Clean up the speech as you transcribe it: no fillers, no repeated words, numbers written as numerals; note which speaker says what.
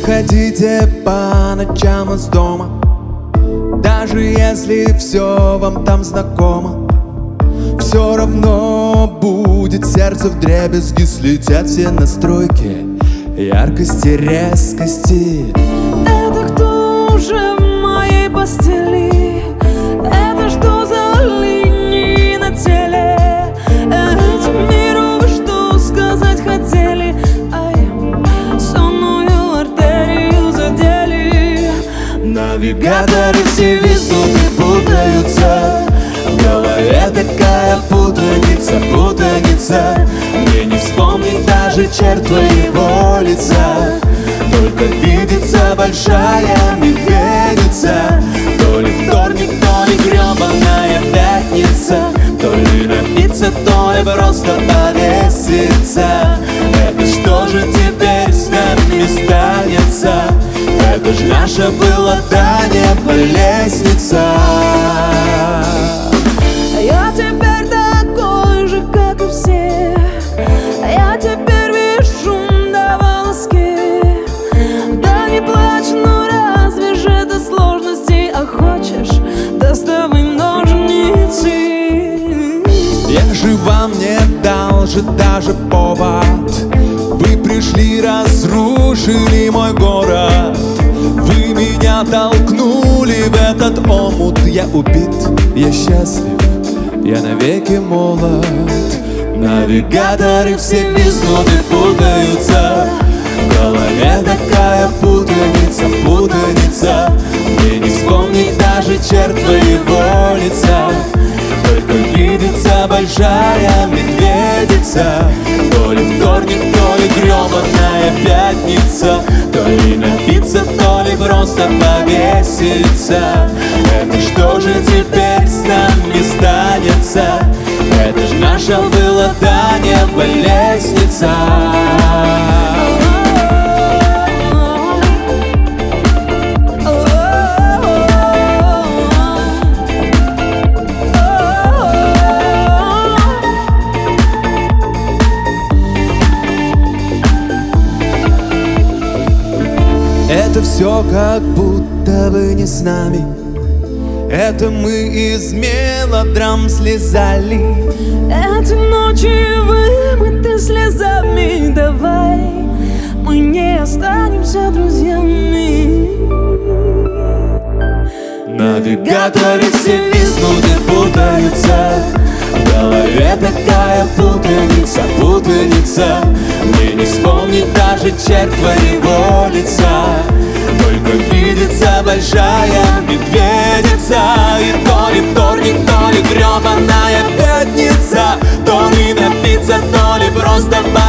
Speaker 1: выходите по ночам из дома, даже если все вам там знакомо. Все равно будет сердце вдребезги, слетят все настройки яркости, резкости.
Speaker 2: Это кто уже в моей постели? Это что за линии на теле? Этим миру вы что сказать хотели? Ай, сонную артерию задели.
Speaker 1: Навигаторы все виснут и путаются, в голове такая путаница, путаница. Мне не вспомнить даже черт твоего лица, только видится большая медведица. То ли вторник, то ли гребаная пятница, то ли напиться, то ли просто повеситься. Это что же теперь с нами станется? Это ж наша была до неба лестница.
Speaker 2: Я теперь такой же, как и все. Я теперь вижу на волоске. Да не плачь, ну разве же это сложности? А хочешь, доставай ножницы.
Speaker 1: Я же вам не дал же даже повод. Вы пришли, разрушили мой город. Вы меня толкнули в этот омут. Я убит, я счастлив, я навеки молод. Навигаторы все виснут и путаются, в голове такая путаница, путаница. Мне не вспомнить даже черт твоего лица, только видится большая медведица. То ли вторник, то ли гребаная пятница, то ли напиться, то ли просто повеситься. Это что же теперь с нами станется? Это ж наша была до неба лестница. Это все как будто бы не с нами. Это мы из мелодрам слезали.
Speaker 2: Эти ночи вымыты слезами. Давай мы не останемся друзьями.
Speaker 1: Навигаторы все виснут и путаются, в голове такая путаница, путаница. Мне не вспомнить даже черт твоего лица, только видится большая медведица. И то ли вторник, то ли гребаная пятница, то ли напиться, то ли просто